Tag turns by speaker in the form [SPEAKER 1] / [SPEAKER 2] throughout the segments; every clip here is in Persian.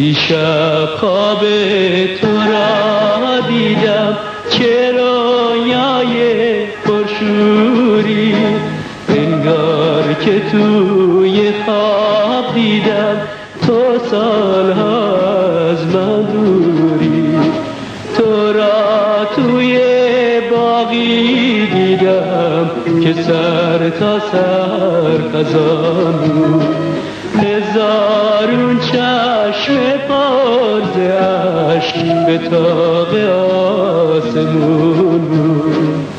[SPEAKER 1] دیشب خواب تو را دیدم، چه رویای پرشوری، انگار که توی خواب دیدم تو سالها از من دوری. تو را توی باغی دیدم که سر تا سر خزان بود، هزارون چشم پر ز اشک به طاق آسمون بود.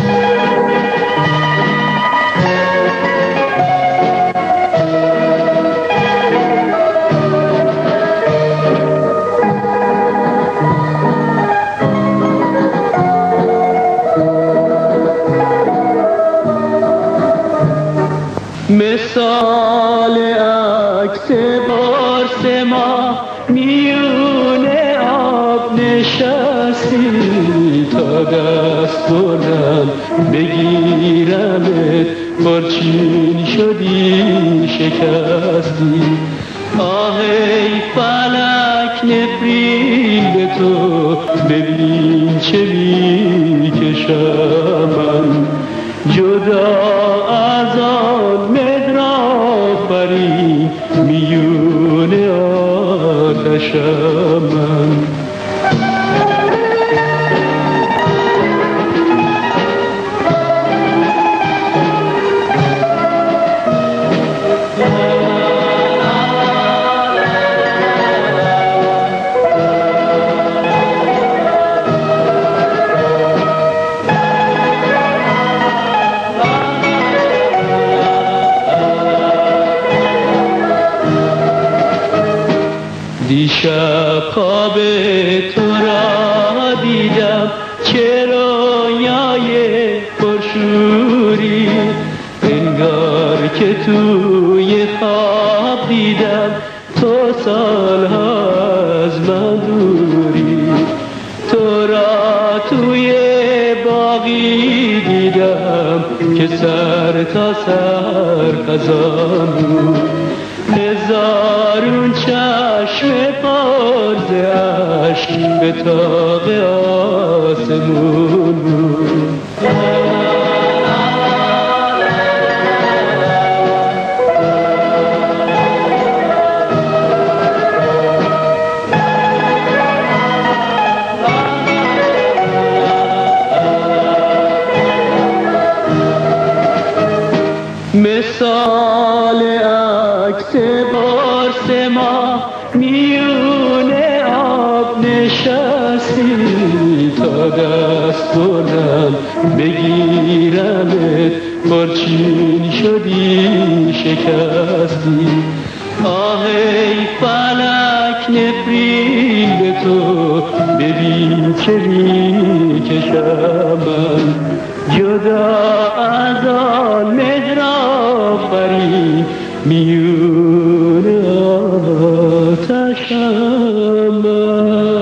[SPEAKER 1] مثال عکس بارس ما میون آب نشستی، تا دست بردم بگیرمت پرچین شدی شکستی. آه ای فلک نفرین به تو، ببین چه میکشم من، جدا از آن مهر آفرین میون آتشم من. دیشب خواب تو را دیدم، چه رویای پرشوری، انگار که توی خواب دیدم تو سالها از من دوری. تو را توی باغی دیدم که سر تا سر خزان بود، هزارون چشم پر ز اشک به طاق آسمون بود. مثال عکس بارس ما میون آب نشستی، تا دست بردم بگیرمت پرچین شدی شکستی. آه ای فلک نفرین به تو، ببین چه میکشم من، جدا از آن مهر آفرین میون آتشم من.